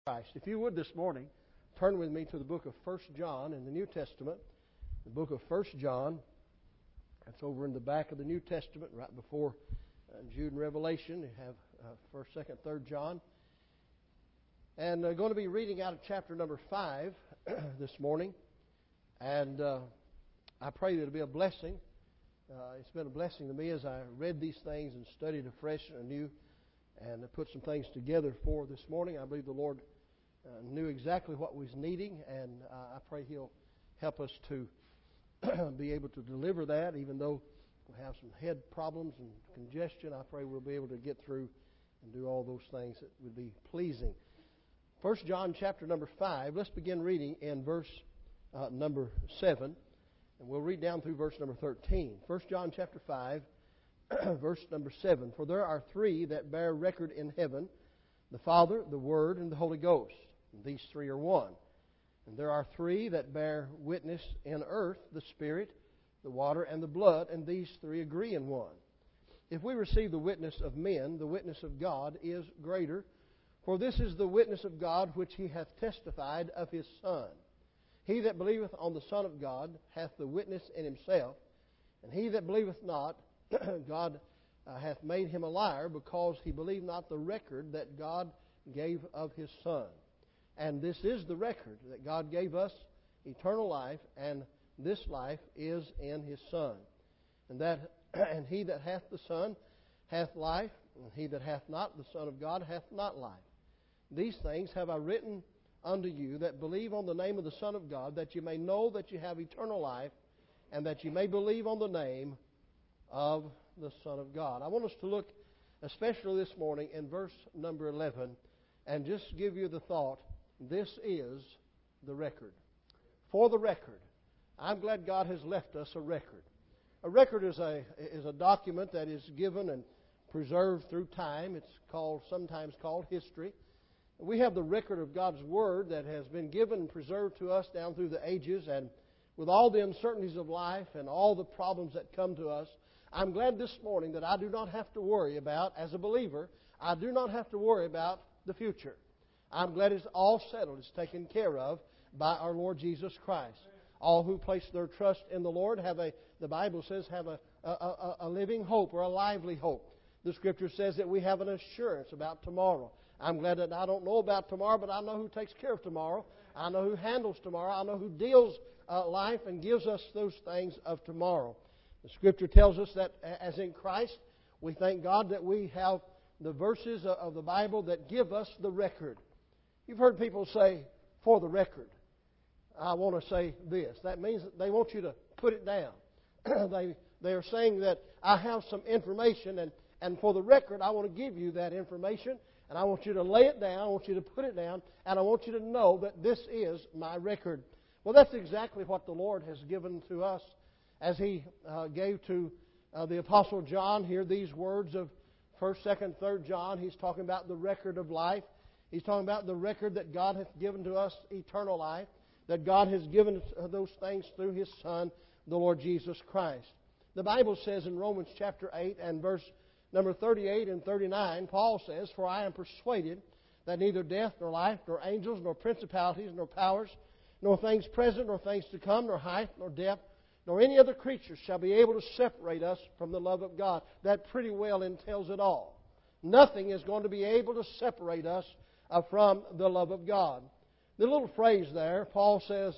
Christ. If you would this morning, turn with me to the book of 1 John in the New Testament. The book of 1 John. That's over in the back of the New Testament, right before Jude and Revelation. You have 1st, 2nd, 3rd John. And going to be reading out of chapter number 5 this morning. And I pray that it'll be a blessing. It's been a blessing to me as I read these things and studied afresh and anew and put some things together for this morning. I believe the Lord knew exactly what was needing, and I pray He'll help us to be able to deliver that, even though we'll have some head problems and congestion. I pray we'll be able to get through and do all those things that would be pleasing. 1 John chapter number 5, let's begin reading in verse number 7, and we'll read down through verse number 13. 1 John chapter 5, verse number 7. For there are three that bear record in heaven, the Father, the Word, and the Holy Ghost. And these three are one. And there are three that bear witness in earth, the Spirit, the water, and the blood, and these three agree in one. If we receive the witness of men, the witness of God is greater. For this is the witness of God which He hath testified of His Son. He that believeth on the Son of God hath the witness in himself, and he that believeth not, God hath made him a liar, because he believed not the record that God gave of His Son. And this is the record, that God gave us eternal life, and this life is in His Son. And he that hath the Son hath life, and he that hath not the Son of God hath not life. These things have I written unto you that believe on the name of the Son of God, that you may know that you have eternal life, and that you may believe on the name of the Son of God. I want us to look especially this morning in verse number 11 and just give you the thought, this is the record. For the record, I'm glad God has left us a record. A record is a document that is given and preserved through time. It's sometimes called history. We have the record of God's Word that has been given and preserved to us down through the ages, and with all the uncertainties of life and all the problems that come to us, I'm glad this morning that I do not have to worry about, as a believer, I do not have to worry about the future. I'm glad it's all settled. It's taken care of by our Lord Jesus Christ. All who place their trust in the Lord the Bible says, have a living hope or a lively hope. The Scripture says that we have an assurance about tomorrow. I'm glad that I don't know about tomorrow, but I know who takes care of tomorrow. I know who handles tomorrow. I know who deals life and gives us those things of tomorrow. The Scripture tells us that as in Christ, we thank God that we have the verses of the Bible that give us the record. You've heard people say, for the record. I want to say this. That means that they want you to put it down. They are saying that I have some information, and for the record, I want to give you that information, and I want you to lay it down, I want you to put it down, and I want you to know that this is my record. Well, that's exactly what the Lord has given to us as He gave to the Apostle John here these words of 1st, 2nd, 3rd John. He's talking about the record of life. He's talking about the record that God hath given to us, eternal life, that God has given those things through His Son, the Lord Jesus Christ. The Bible says in Romans chapter 8 and verse number 38 and 39, Paul says, For I am persuaded that neither death, nor life, nor angels, nor principalities, nor powers, nor things present, nor things to come, nor height, nor depth, nor any other creature shall be able to separate us from the love of God. That pretty well entails it all. Nothing is going to be able to separate us from the love of God. The little phrase there, Paul says,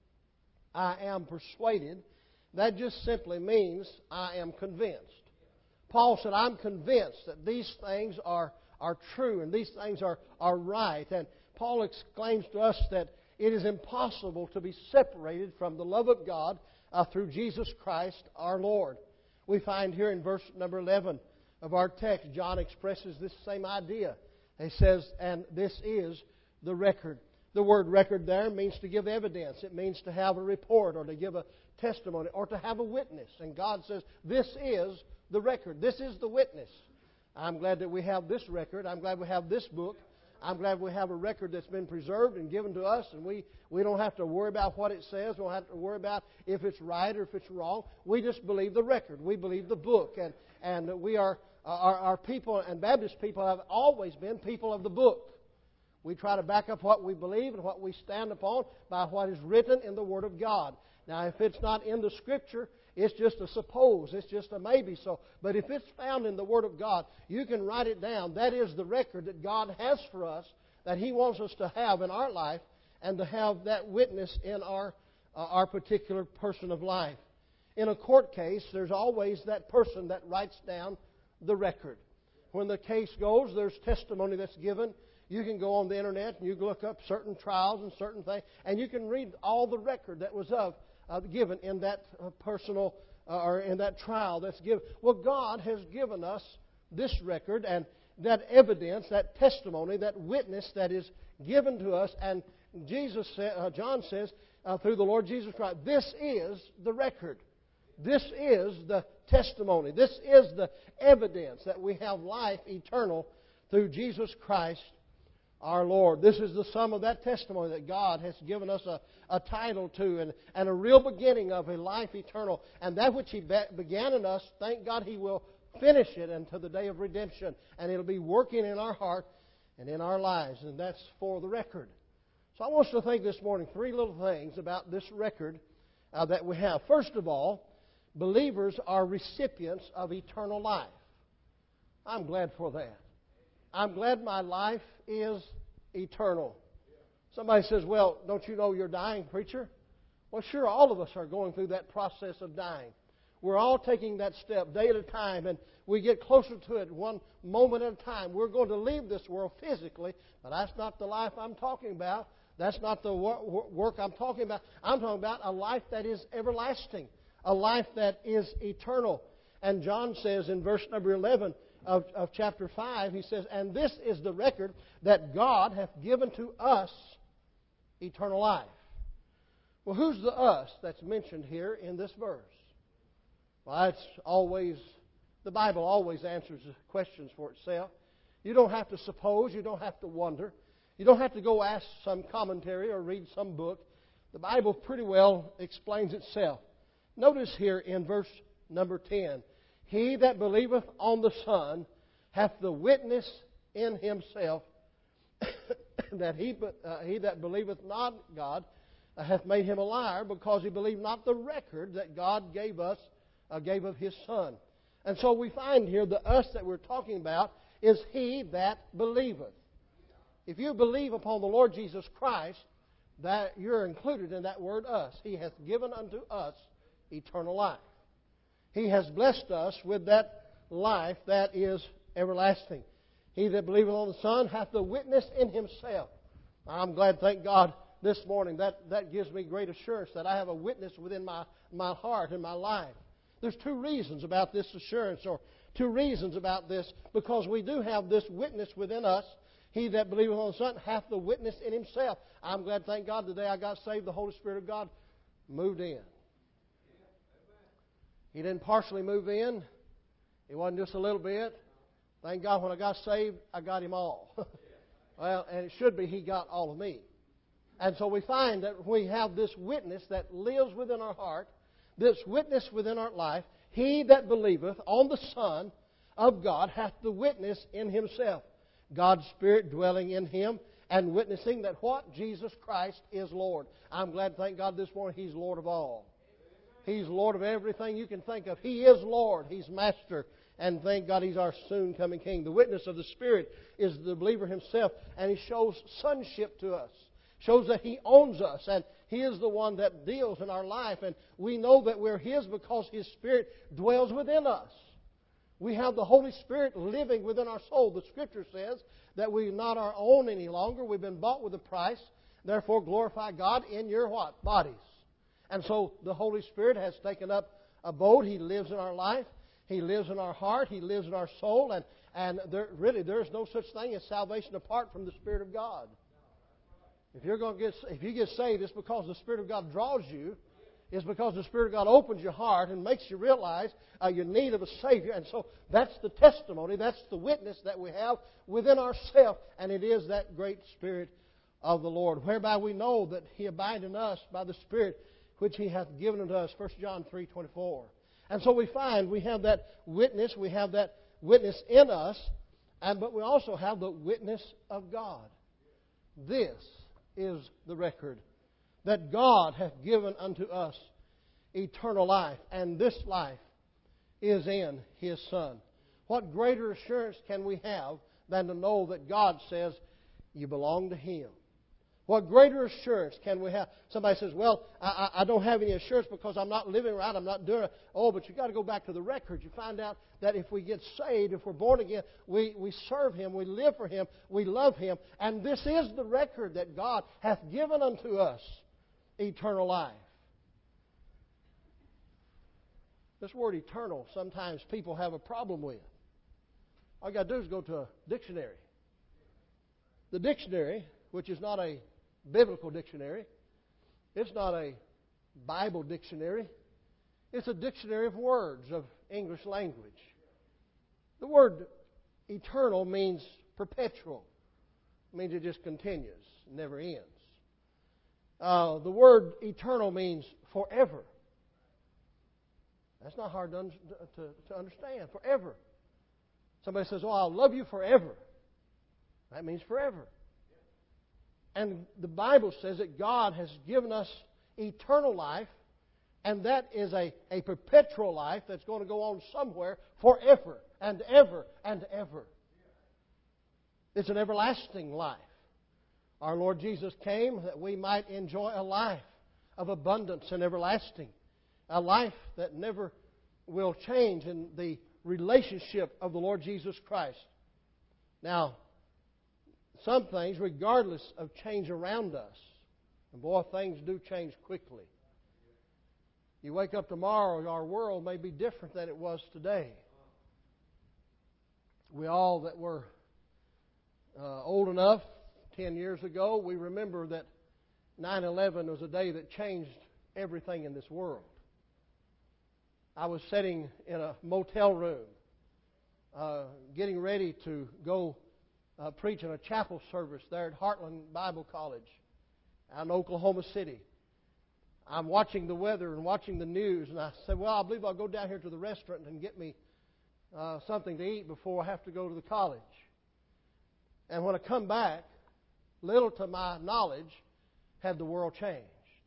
I am persuaded, that just simply means I am convinced. Paul said, I'm convinced that these things are true and these things are right. And Paul exclaims to us that it is impossible to be separated from the love of God through Jesus Christ our Lord. We find here in verse number 11 of our text, John expresses this same idea. He says, and this is the record. The word record there means to give evidence. It means to have a report or to give a testimony or to have a witness. And God says, this is the record. This is the witness. I'm glad that we have this record. I'm glad we have this book. I'm glad we have a record that's been preserved and given to us, and we don't have to worry about what it says. We don't have to worry about if it's right or if it's wrong. We just believe the record. We believe the book. And we are our people, and Baptist people have always been people of the book. We try to back up what we believe and what we stand upon by what is written in the Word of God. Now, if it's not in the Scripture, it's just a suppose. It's just a maybe so. But if it's found in the Word of God, you can write it down. That is the record that God has for us, that He wants us to have in our life, and to have that witness in our particular person of life. In a court case, there's always that person that writes down the record. When the case goes, there's testimony that's given. You can go on the internet and you can look up certain trials and certain things, and you can read all the record that was given in that personal or in that trial that's given. Well, God has given us this record and that evidence, that testimony, that witness that is given to us. And John says through the Lord Jesus Christ, this is the record. This is the testimony. This is the evidence that we have life eternal through Jesus Christ our Lord. This is the sum of that testimony that God has given us a title to and a real beginning of a life eternal. And that which He began in us, thank God He will finish it until the day of redemption. And it'll be working in our heart and in our lives. And that's for the record. So I want us to think this morning 3 little things about this record that we have. First of all, believers are recipients of eternal life. I'm glad for that. I'm glad my life is eternal. Somebody says, well, don't you know you're dying, preacher? Well, sure, all of us are going through that process of dying. We're all taking that step day at a time, and we get closer to it one moment at a time. We're going to leave this world physically, but that's not the life I'm talking about. That's not the work I'm talking about. I'm talking about a life that is everlasting, a life that is eternal. And John says in verse number 11 of chapter 5, he says, and this is the record that God hath given to us eternal life. Well, who's the us that's mentioned here in this verse? Well, the Bible always answers questions for itself. You don't have to suppose. You don't have to wonder. You don't have to go ask some commentary or read some book. The Bible pretty well explains itself. Notice here in verse number 10, he that believeth on the Son hath the witness in himself that he that believeth not God hath made him a liar, because he believed not the record that God gave of His Son. And so we find here the us that we're talking about is he that believeth. If you believe upon the Lord Jesus Christ, that you're included in that word us. He hath given unto us eternal life. He has blessed us with that life that is everlasting. He that believeth on the Son hath the witness in himself. I'm glad, thank God, this morning that gives me great assurance that I have a witness within my heart and my life. There's 2 reasons about this assurance, or 2 reasons about this, because we do have this witness within us. He that believeth on the Son hath the witness in himself. I'm glad, thank God, the day I got saved, the Holy Spirit of God moved in. He didn't partially move in. It wasn't just a little bit. Thank God when I got saved, I got Him all. Well, and it should be He got all of me. And so we find that we have this witness that lives within our heart, this witness within our life. He that believeth on the Son of God hath the witness in himself. God's Spirit dwelling in him and witnessing that what? Jesus Christ is Lord. I'm glad, thank God, this morning He's Lord of all. He's Lord of everything you can think of. He is Lord. He's Master. And thank God He's our soon-coming King. The witness of the Spirit is the believer himself. And he shows sonship to us. Shows that He owns us. And He is the one that deals in our life. And we know that we're His because His Spirit dwells within us. We have the Holy Spirit living within our soul. The Scripture says that we're not our own any longer. We've been bought with a price. Therefore, glorify God in your what? Bodies. And so the Holy Spirit has taken up abode. He lives in our life. He lives in our heart. He lives in our soul. And there is no such thing as salvation apart from the Spirit of God. If you get saved, it's because the Spirit of God draws you. It's because the Spirit of God opens your heart and makes you realize your need of a Savior. And so that's the testimony, that's the witness that we have within ourselves. And it is that great Spirit of the Lord, whereby we know that He abides in us by the Spirit which He hath given unto us. 1 John 3:24. And so we find we have that witness in us, but we also have the witness of God. This is the record, that God hath given unto us eternal life, and this life is in His Son. What greater assurance can we have than to know that God says you belong to Him? What greater assurance can we have? Somebody says, well, I don't have any assurance because I'm not living right, I'm not doing it. Oh, but you've got to go back to the record. You find out that if we get saved, if we're born again, we serve Him, we live for Him, we love Him. And this is the record that God hath given unto us, eternal life. This word eternal, sometimes people have a problem with. All you got to do is go to a dictionary. The dictionary, which is not a biblical dictionary, it's not a Bible dictionary, it's a dictionary of words of English language. The word eternal means perpetual. It means it just continues, never ends. The word eternal means forever. That's not hard to understand. Forever. Somebody says, oh, I'll love you forever. That means forever. And the Bible says that God has given us eternal life, and that is a perpetual life that's going to go on somewhere forever and ever and ever. It's an everlasting life. Our Lord Jesus came that we might enjoy a life of abundance and everlasting. A life that never will change in the relationship of the Lord Jesus Christ. Now, some things, regardless of change around us, and boy, things do change quickly. You wake up tomorrow, our world may be different than it was today. We all that were old enough 10 years ago, we remember that 9/11 was a day that changed everything in this world. I was sitting in a motel room, getting ready to go preach in a chapel service there at Heartland Bible College out in Oklahoma City. I'm watching the weather and watching the news, and I said, well, I believe I'll go down here to the restaurant and get me something to eat before I have to go to the college. And when I come back, little to my knowledge, had the world changed.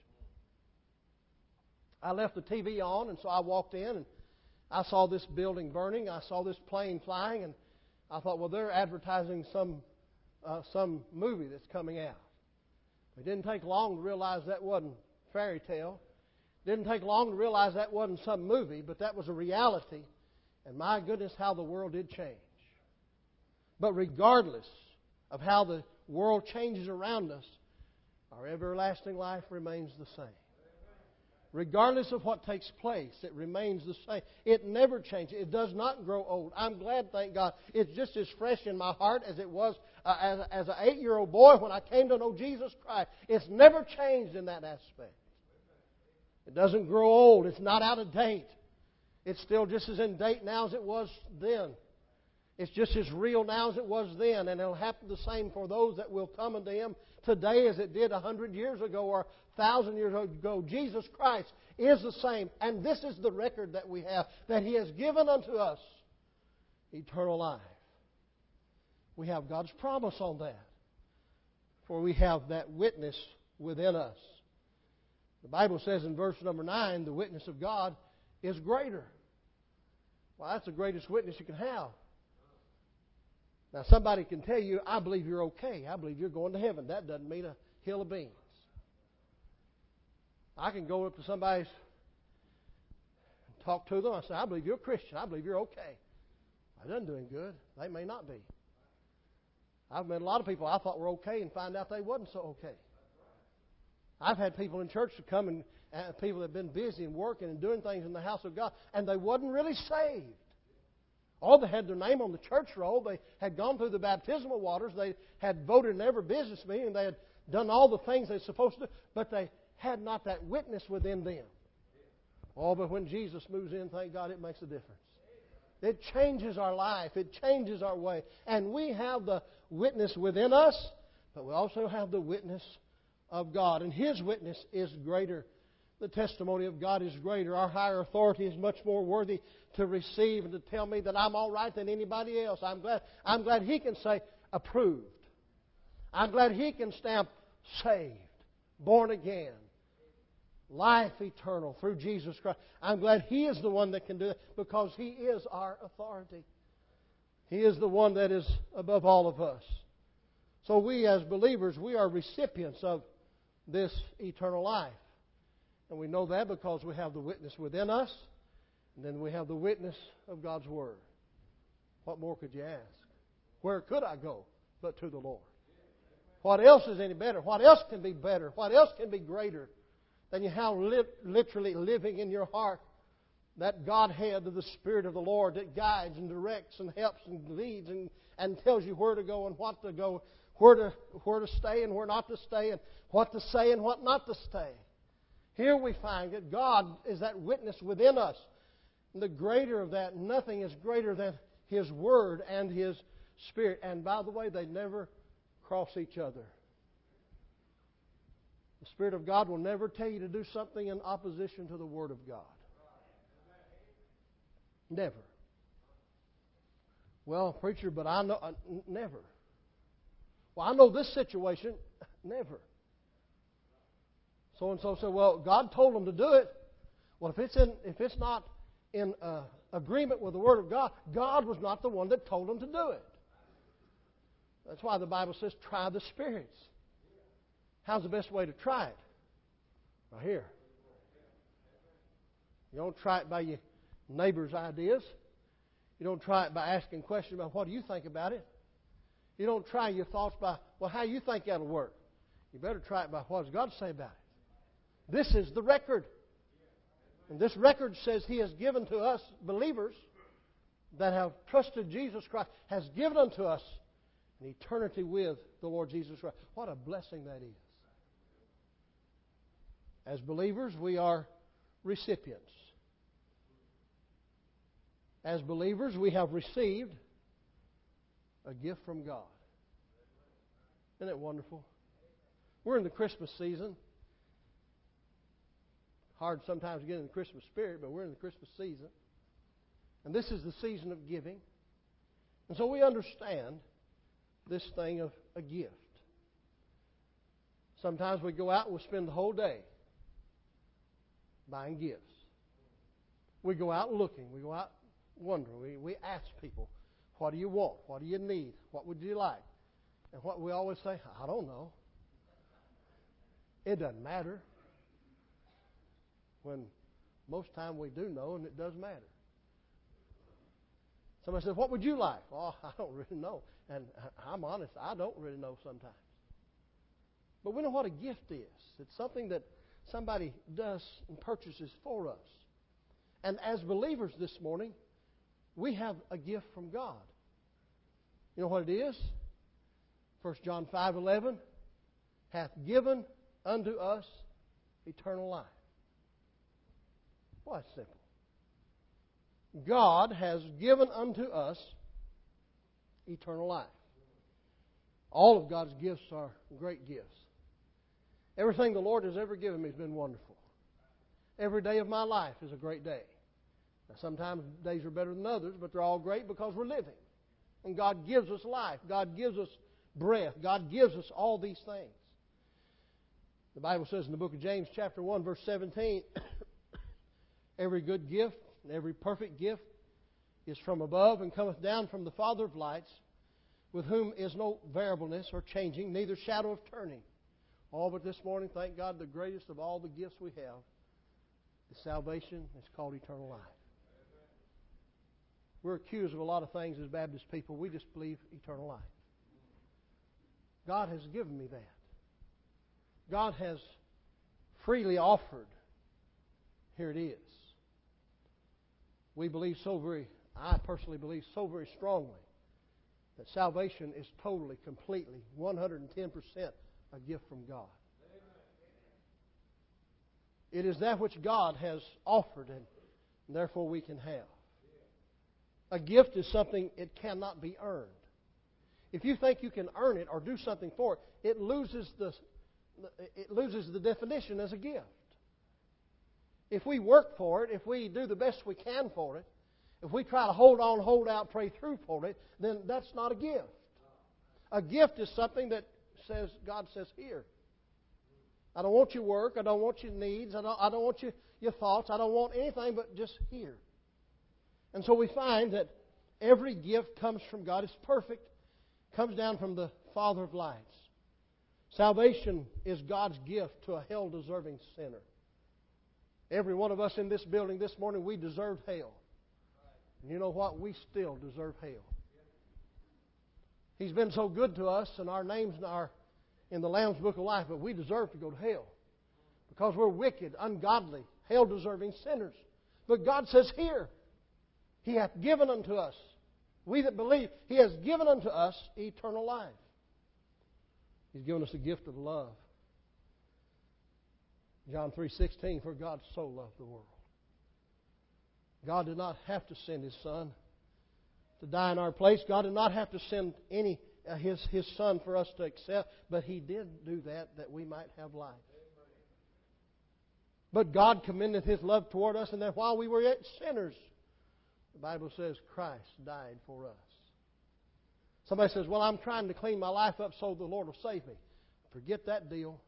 I left the TV on, and so I walked in, and I saw this building burning. I saw this plane flying, and I thought, well, they're advertising some movie that's coming out. It didn't take long to realize that wasn't fairy tale. It didn't take long to realize that wasn't some movie, but that was a reality. And my goodness, how the world did change. But regardless of how the world changes around us, our everlasting life remains the same. Regardless of what takes place, it remains the same. It never changes. It does not grow old. I'm glad, thank God, it's just as fresh in my heart as it was as an 8-year-old boy when I came to know Jesus Christ. It's never changed in that aspect. It doesn't grow old. It's not out of date. It's still just as in date now as it was then. It's just as real now as it was then. And it'll happen the same for those that will come unto Him today as it did 100 years ago or 1,000 years ago. Jesus Christ is the same. And this is the record that we have, that He has given unto us eternal life. We have God's promise on that. For we have that witness within us. The Bible says in verse number 9, the witness of God is greater. Well, that's the greatest witness you can have. Now, somebody can tell you, I believe you're okay. I believe you're going to heaven. That doesn't mean a hill of beans. I can go up to somebody and talk to them. I say, I believe you're a Christian. I believe you're okay. I done doing good. They may not be. I've met a lot of people I thought were okay and find out they wasn't so okay. I've had people in church to come and people that have been busy and working and doing things in the house of God, and they wasn't really saved. All they had their name on the church roll. They had gone through the baptismal waters. They had voted in every business meeting. They had done all the things they're supposed to do, but they had not that witness within them. Oh, but when Jesus moves in, thank God, it makes a difference. It changes our life. It changes our way. And we have the witness within us, but we also have the witness of God. And His witness is greater. The testimony of God is greater. Our higher authority is much more worthy to receive and to tell me that I'm all right than anybody else. I'm glad He can say, approved. I'm glad He can stamp saved, born again, life eternal through Jesus Christ. I'm glad He is the one that can do it because He is our authority. He is the one that is above all of us. So we as believers, we are recipients of this eternal life. And we know that because we have the witness within us, and then we have the witness of God's Word. What more could you ask? Where could I go but to the Lord? What else is any better? What else can be better? What else can be greater than you have literally living in your heart that Godhead of the Spirit of the Lord that guides and directs and helps and leads and tells you where to go and what to go, where to stay and where not to stay, and what to say and what not to say. Here we find that God is that witness within us. And the greater of that, nothing is greater than His Word and His Spirit. And by the way, they never cross each other. The Spirit of God will never tell you to do something in opposition to the Word of God. Never. Well, preacher, but I know... never. Well, I know this situation. Never. So-and-so said, well, God told them to do it. Well, if it's not in agreement with the Word of God, God was not the one that told them to do it. That's why the Bible says, try the spirits. How's the best way to try it? Right here. You don't try it by your neighbor's ideas. You don't try it by asking questions about what do you think about it. You don't try your thoughts by, well, how you think that'll work. You better try it by what does God say about it. This is the record. And this record says He has given to us believers that have trusted Jesus Christ, has given unto us an eternity with the Lord Jesus Christ. What a blessing that is. As believers, we are recipients. As believers, we have received a gift from God. Isn't it wonderful? We're in the Christmas season. Hard sometimes to get in the Christmas spirit, but we're in the Christmas season. And this is the season of giving. And so we understand this thing of a gift. Sometimes we go out and we spend the whole day buying gifts. We go out looking. We go out wondering. We ask people, what do you want? What do you need? What would you like? And what we always say, I don't know. It doesn't matter. When most time we do know, and it does matter. Somebody says, what would you like? Oh, I don't really know. And I'm honest, I don't really know sometimes. But we know what a gift is. It's something that somebody does and purchases for us. And as believers this morning, we have a gift from God. You know what it is? 1 John 5:11, hath given unto us eternal life. Well, that's simple. God has given unto us eternal life. All of God's gifts are great gifts. Everything the Lord has ever given me has been wonderful. Every day of my life is a great day. Now, sometimes days are better than others, but they're all great because we're living. And God gives us life. God gives us breath. God gives us all these things. The Bible says in the book of James chapter 1 verse 17, every good gift and every perfect gift is from above and cometh down from the Father of lights, with whom is no variableness or changing, neither shadow of turning. All but this morning, thank God, the greatest of all the gifts we have is salvation. It's called eternal life. We're accused of a lot of things as Baptist people. We just believe eternal life. God has given me that. God has freely offered. Here it is. We believe I personally believe so very strongly that salvation is totally, completely, 110% a gift from God. It is that which God has offered, and therefore we can have. A gift is something it cannot be earned. If you think you can earn it or do something for it, it loses the definition as a gift. If we work for it, if we do the best we can for it, if we try to hold on, hold out, pray through for it, then that's not a gift. A gift is something that God says, here. I don't want your work. I don't want your needs. I don't want your thoughts. I don't want anything but just here. And so we find that every gift comes from God. It's perfect. Comes down from the Father of lights. Salvation is God's gift to a hell-deserving sinner. Every one of us in this building this morning, we deserved hell. And you know what? We still deserve hell. He's been so good to us, and our names are in the Lamb's Book of Life, but we deserve to go to hell. Because we're wicked, ungodly, hell-deserving sinners. But God says here, He hath given unto us, we that believe, He has given unto us eternal life. He's given us a gift of love. John 3:16, for God so loved the world. God did not have to send His Son to die in our place. God did not have to send His Son for us to accept, but He did do that we might have life. But God commended His love toward us, and that while we were yet sinners, the Bible says Christ died for us. Somebody says, well, I'm trying to clean my life up so the Lord will save me. Forget that deal.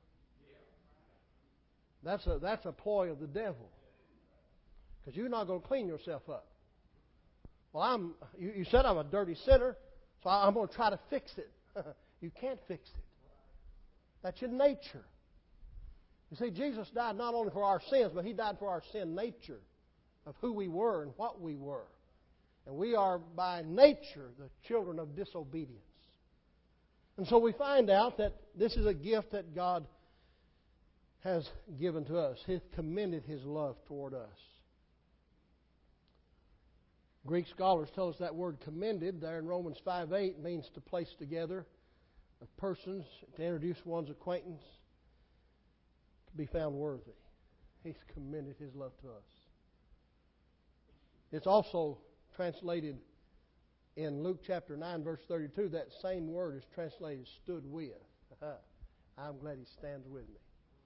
That's a ploy of the devil. Because you're not going to clean yourself up. Well, you said I'm a dirty sinner, so I'm going to try to fix it. You can't fix it. That's your nature. You see, Jesus died not only for our sins, but He died for our sin nature of who we were and what we were. And we are by nature the children of disobedience. And so we find out that this is a gift that God has given to us. He commended His love toward us. Greek scholars tell us that word commended there in Romans 5:8 means to place together of persons, to introduce one's acquaintance, to be found worthy. He's commended His love to us. It's also translated in Luke chapter 9, verse 32, that same word is translated stood with. I'm glad He stands with me.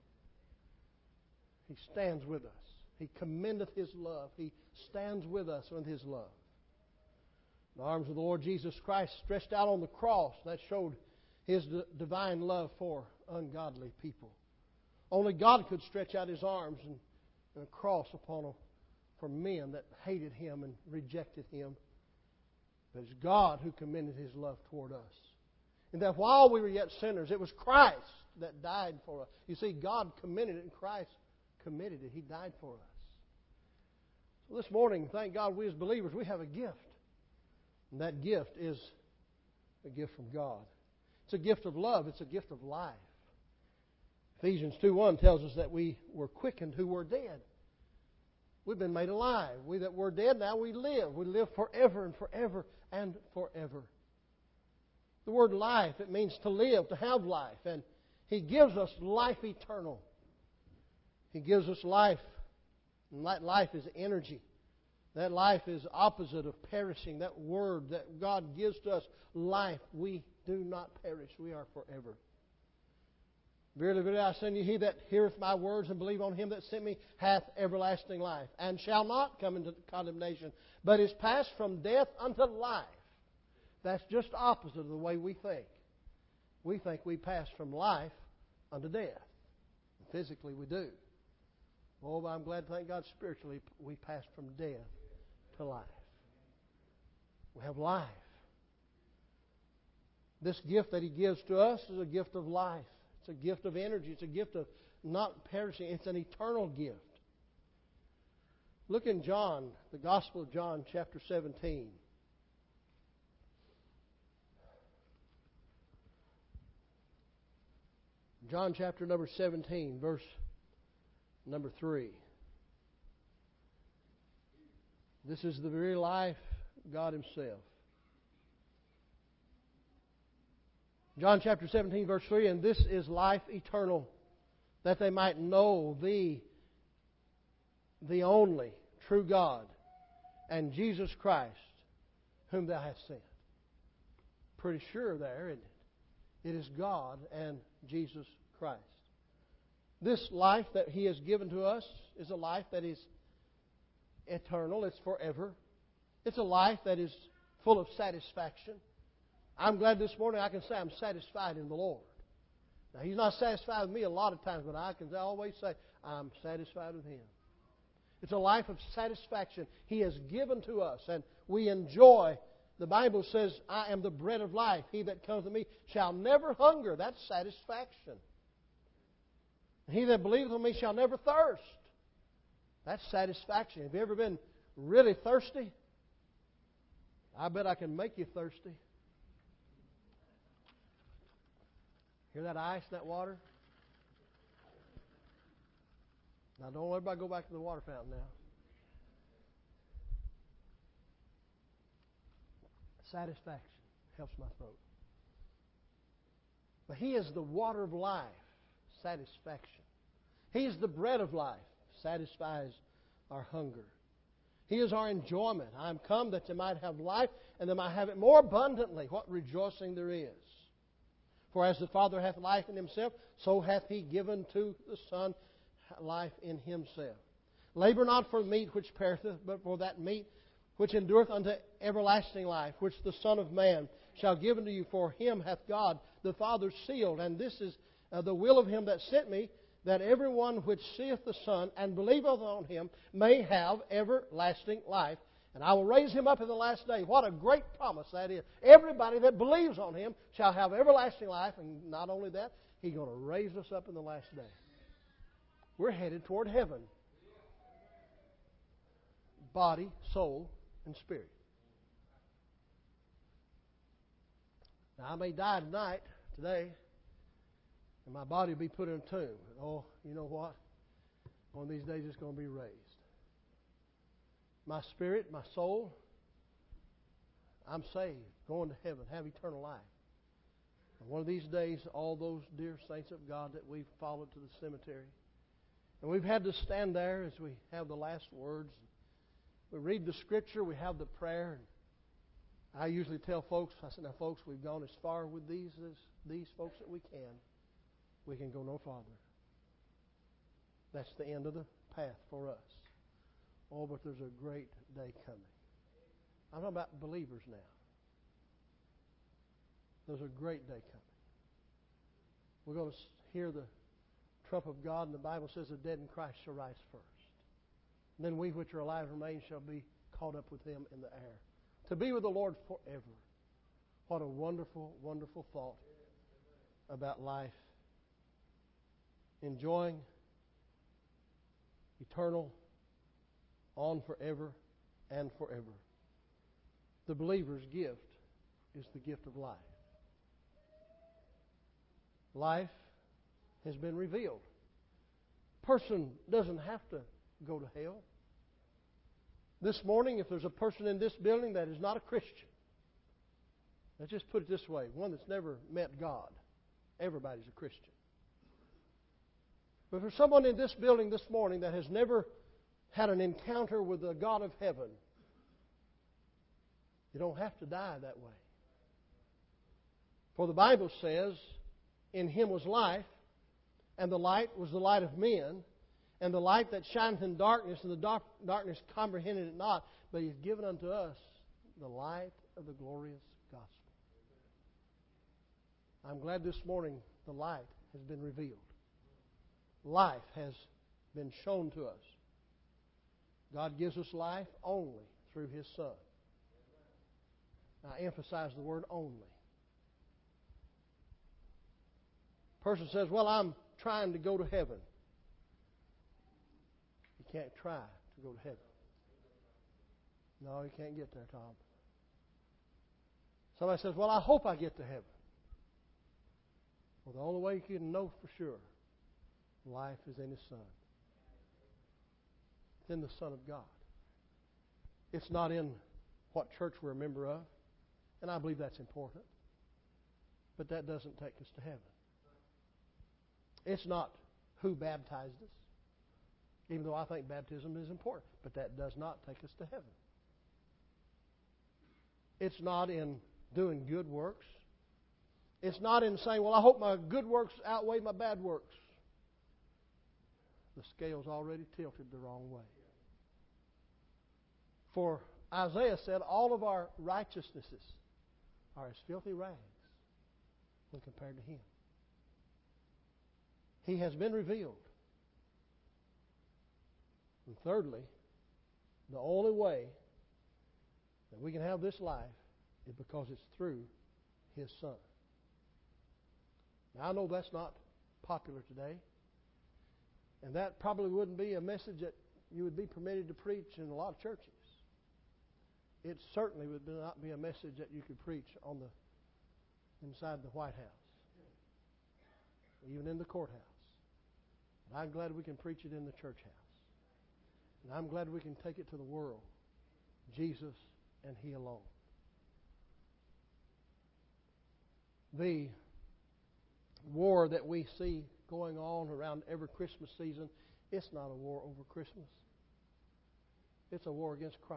He stands with us. He commendeth His love. He stands with us with His love. The arms of the Lord Jesus Christ stretched out on the cross, that showed His divine love for ungodly people. Only God could stretch out His arms and a cross upon for men that hated Him and rejected Him. But it's God who commended His love toward us. And that while we were yet sinners, it was Christ that died for us. You see, God commended it and Christ committed it. He died for us. So this morning, thank God, we as believers, we have a gift. And that gift is a gift from God. It's a gift of love. It's a gift of life. Ephesians 2:1 tells us that we were quickened who were dead. We've been made alive. We that were dead, now we live. We live forever and forever and forever. The word life, it means to live, to have life. And He gives us life eternal. He gives us life. And that life is energy. That life is opposite of perishing. That word that God gives to us, life, we do not perish. We are forever. Verily, verily, I say unto you, he that heareth my words and believe on Him that sent me hath everlasting life, and shall not come into condemnation, but is passed from death unto life. That's just opposite of the way we think. We think we pass from life unto death. Physically, we do. Oh, but I'm glad, thank God, spiritually, we pass from death to life. We have life. This gift that He gives to us is a gift of life. It's a gift of energy. It's a gift of not perishing. It's an eternal gift. Look in John, the Gospel of John, chapter 17. John chapter number 17, verse number 3. This is the very life of God Himself. John chapter 17, verse 3, and this is life eternal, that they might know Thee, the only true God, and Jesus Christ, whom Thou hast sent. Pretty sure there, isn't it? It is God and Jesus Christ. This life that He has given to us is a life that is eternal. It's forever. It's a life that is full of satisfaction. I'm glad this morning I can say I'm satisfied in the Lord. Now, He's not satisfied with me a lot of times, but I can always say, I'm satisfied with Him. It's a life of satisfaction He has given to us, and we enjoy. The Bible says, I am the bread of life. He that comes to me shall never hunger. That's satisfaction. He that believeth on me shall never thirst. That's satisfaction. Have you ever been really thirsty? I bet I can make you thirsty. Hear that ice in that water? Now, don't let everybody go back to the water fountain now. Satisfaction helps my throat. But He is the water of life, satisfaction. He is the bread of life, satisfies our hunger. He is our enjoyment. I am come that they might have life, and they might have it more abundantly. What rejoicing there is. For as the Father hath life in Himself, so hath He given to the Son life in Himself. Labor not for meat which perisheth, but for that meat which endureth unto everlasting life, which the Son of Man shall give unto you. For Him hath God the Father sealed. And this is the will of Him that sent me, that everyone which seeth the Son and believeth on Him may have everlasting life. And I will raise him up in the last day. What a great promise that is. Everybody that believes on Him shall have everlasting life. And not only that, He's going to raise us up in the last day. We're headed toward heaven. Body, soul, and spirit. Now, I may die tonight, today, and my body will be put in a tomb. Oh, you know what? One of these days it's going to be raised. My spirit, my soul, I'm saved, going to heaven, have eternal life. And one of these days, all those dear saints of God that we've followed to the cemetery, and we've had to stand there as we have the last words. We read the Scripture, we have the prayer. And I usually tell folks, I said, now folks, we've gone as far with these folks that we can. We can go no farther. That's the end of the path for us. Oh, but there's a great day coming. I'm talking about believers now. There's a great day coming. We're going to hear the trump of God, and the Bible says the dead in Christ shall rise first. And then we which are alive and remain shall be caught up with Him in the air, to be with the Lord forever. What a wonderful, wonderful thought about life. Enjoying eternal, on forever and forever. The believer's gift is the gift of life. Life has been revealed. A person doesn't have to go to hell. This morning, if there's a person in this building that is not a Christian, let's just put it this way, one that's never met God, everybody's a Christian. But for someone in this building this morning that has never had an encounter with the God of heaven, you don't have to die that way. For the Bible says, in Him was life, and the light was the light of men, and the light that shineth in darkness, and the darkness comprehended it not, but He's given unto us the light of the glorious gospel. I'm glad this morning the light has been revealed. Life has been shown to us. God gives us life only through His Son. I emphasize the word only. A person says, well, I'm trying to go to heaven. You can't try to go to heaven. No, you can't get there, Tom. Somebody says, well, I hope I get to heaven. Well, the only way you can know for sure, life is in His Son. It's in the Son of God. It's not in what church we're a member of, and I believe that's important. But that doesn't take us to heaven. It's not who baptized us, even though I think baptism is important, but that does not take us to heaven. It's not in doing good works. It's not in saying, well, I hope my good works outweigh my bad works. The scale's already tilted the wrong way. For Isaiah said, all of our righteousnesses are as filthy rags when compared to Him. He has been revealed. And thirdly, the only way that we can have this life is because it's through His Son. Now, I know that's not popular today, and that probably wouldn't be a message that you would be permitted to preach in a lot of churches. It certainly would not be a message that you could preach on the inside the White House, even in the courthouse. But I'm glad we can preach it in the church house. And I'm glad we can take it to the world. Jesus and He alone. The war that we see going on around every Christmas season, it's not a war over Christmas. It's a war against Christ.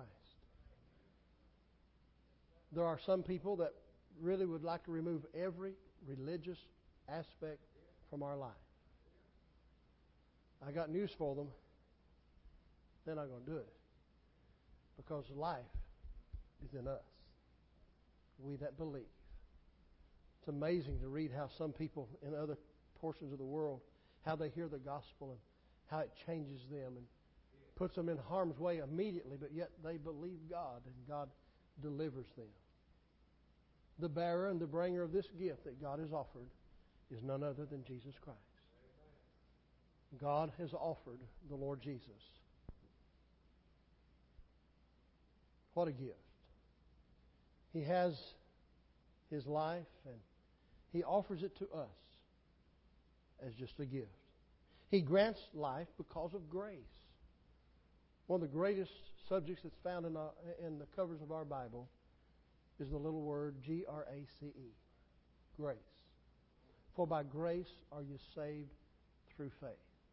There are some people that really would like to remove every religious aspect from our life. I got news for them. They're not going to do it. Because life is in us. We that believe. It's amazing to read how some people in other portions of the world, how they hear the gospel and how it changes them and puts them in harm's way immediately, but yet they believe God and God delivers them. The bearer and the bringer of this gift that God has offered is none other than Jesus Christ. God has offered the Lord Jesus. What a gift. He has His life and He offers it to us as just a gift. He grants life because of grace. One of the greatest subjects that's found in the covers of our Bible is the little word Grace. Grace. For by grace are you saved through faith.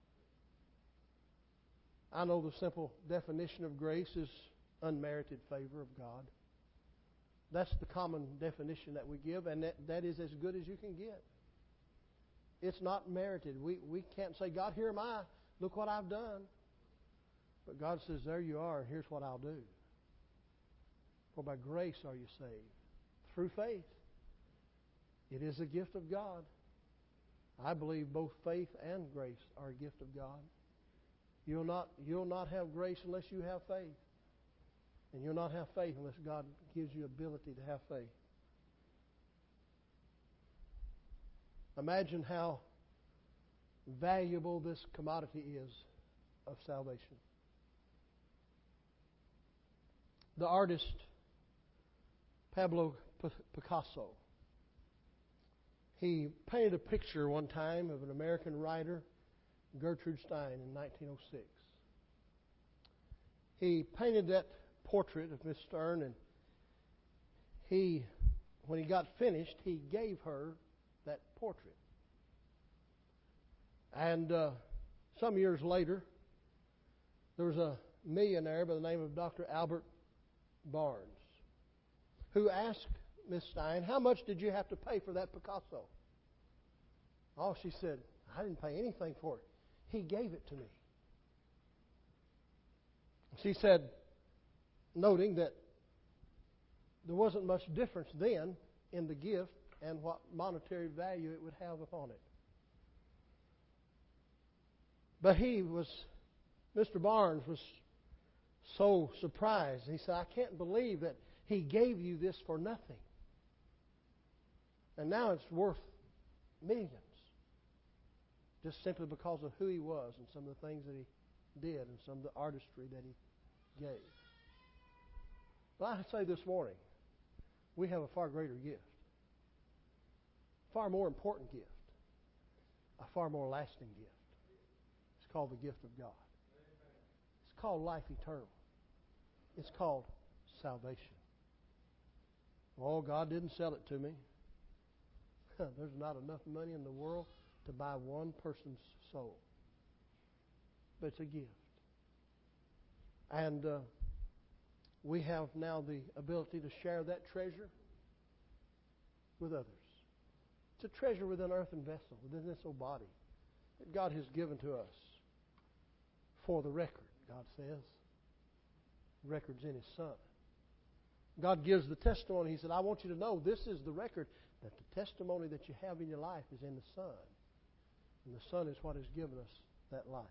I know the simple definition of grace is unmerited favor of God. That's the common definition that we give, and that is as good as you can get. It's not merited. We can't say, God, here am I. Look what I've done. But God says, there you are, and here's what I'll do. For by grace are you saved. Through faith. It is a gift of God. I believe both faith and grace are a gift of God. You'll not have grace unless you have faith. And you'll not have faith unless God gives you ability to have faith. Imagine how valuable this commodity is of salvation. The artist Pablo Picasso, he painted a picture one time of an American writer, Gertrude Stein, in 1906. He painted that portrait of Miss Stern, and when he got finished, he gave her that portrait. And some years later, there was a millionaire by the name of Dr. Albert Barnes who asked Miss Stein, how much did you have to pay for that Picasso? Oh, she said, I didn't pay anything for it. He gave it to me. She said, noting that there wasn't much difference then in the gift and what monetary value it would have upon it. But Mr. Barnes was so surprised. He said, I can't believe that he gave you this for nothing. And now it's worth millions. Just simply because of who he was and some of the things that he did and some of the artistry that he gave. But I say this morning, we have a far greater gift. Far more important gift. A far more lasting gift. It's called the gift of God. It's called life eternal. It's called salvation. Oh, God didn't sell it to me. There's not enough money in the world to buy one person's soul. But it's a gift. And we have now the ability to share that treasure with others. It's a treasure within an earthen vessel, within this old body that God has given to us for the record, God says. Record's in His Son. God gives the testimony. He said, I want you to know this is the record, that the testimony that you have in your life is in the Son. And the Son is what has given us that life.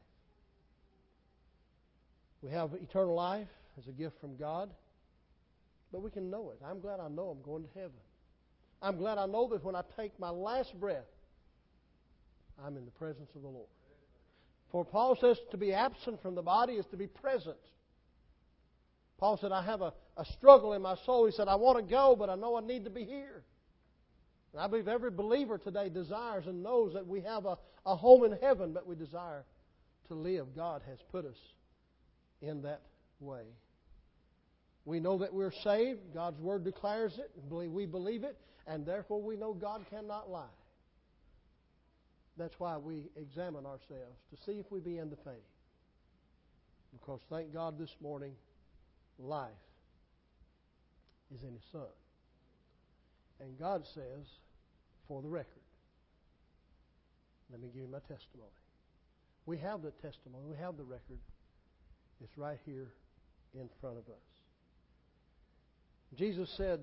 We have eternal life as a gift from God, but we can know it. I'm glad I know I'm going to heaven. I'm glad I know that when I take my last breath, I'm in the presence of the Lord. For Paul says to be absent from the body is to be present. Paul said, I have a struggle in my soul. He said, I want to go, but I know I need to be here. And I believe every believer today desires and knows that we have a home in heaven, but we desire to live. God has put us in that way. We know that we're saved. God's Word declares it. We believe it. And therefore we know God cannot lie. That's why we examine ourselves to see if we be in the faith. Because thank God this morning, life is in His Son. And God says, for the record, let me give you my testimony. We have the testimony. We have the record. It's right here in front of us. Jesus said,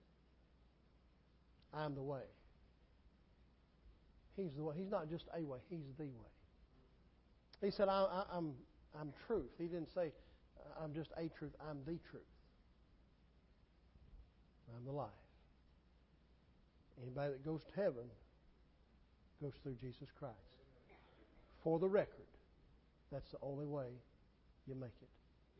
I am the way. He's the way. He's not just a way. He's the way. He said, I'm truth. He didn't say, I'm just a truth. I'm the truth. I'm the life. Anybody that goes to heaven goes through Jesus Christ. For the record, that's the only way you make it.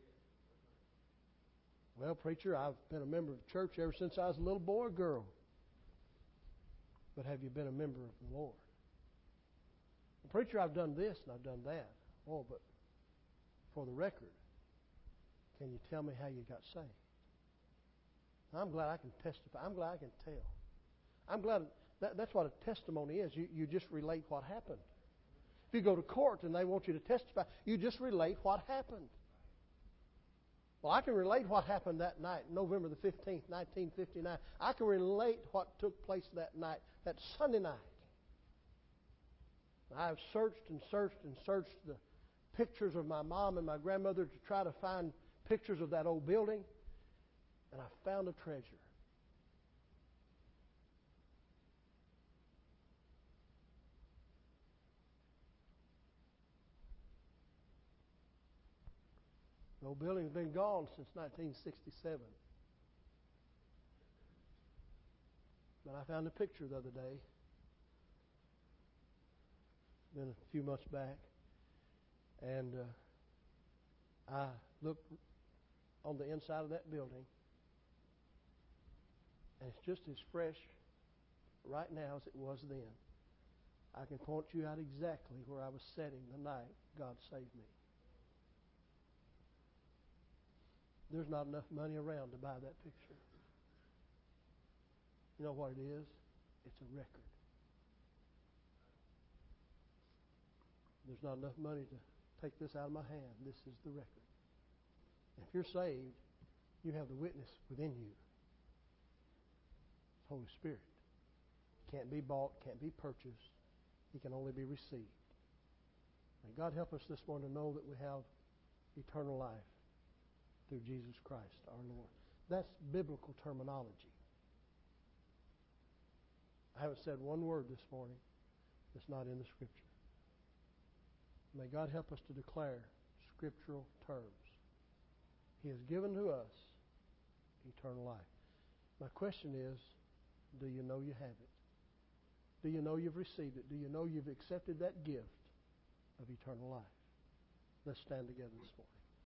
Well, preacher, I've been a member of the church ever since I was a little boy or girl. But have you been a member of the Lord? Well, preacher, I've done this and I've done that. Oh, but for the record, can you tell me how you got saved? I'm glad I can testify. I'm glad I can tell. I'm glad that's what a testimony is. You just relate what happened. If you go to court and they want you to testify, you just relate what happened. Well, I can relate what happened that night, November the 15th, 1959. I can relate what took place that night, that Sunday night. I've searched and searched and searched the pictures of my mom and my grandmother to try to find pictures of that old building, and I found a treasure. The old building's been gone since 1967. But I found a picture the other day, been a few months back, and I looked on the inside of that building, and it's just as fresh right now as it was then. I can point you out exactly where I was sitting the night God saved me. There's not enough money around to buy that picture. You know what it is? It's a record. There's not enough money to take this out of my hand. This is the record. If you're saved, you have the witness within you. It's Holy Spirit. Can't be bought, can't be purchased. He can only be received. May God help us this morning to know that we have eternal life through Jesus Christ our Lord. That's biblical terminology. I haven't said one word this morning that's not in the Scripture. May God help us to declare scriptural terms. He has given to us eternal life. My question is, do you know you have it? Do you know you've received it? Do you know you've accepted that gift of eternal life? Let's stand together this morning.